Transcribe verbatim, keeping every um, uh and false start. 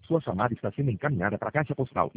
Sua chamada está sendo encaminhada para a caixa postal